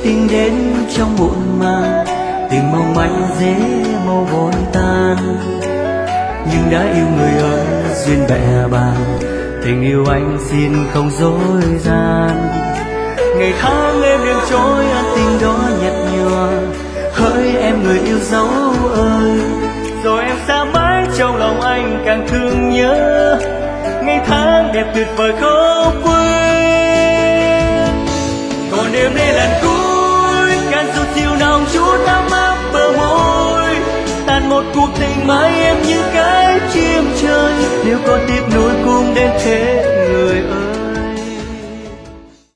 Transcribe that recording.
tình đến trong muộn màng, tình mong manh dễ mau vội tan. Nhưng đã yêu người ơi duyên bẹ bàng, tình yêu anh xin không dối gian. Ngày tháng em đêm trôi ân tình đó nhạt nhòa, hỡi em người yêu dấu ơi. Rồi em xa mãi trong lòng anh càng thương nhớ, ngày tháng đẹp tuyệt vời không quên. Còn đêm nay lần cuối can dù chiều nào chút ấm áp bờ môi, tàn một cuộc tình mãi em như cái chim trời. Nếu có tiếp nối cùng đến thế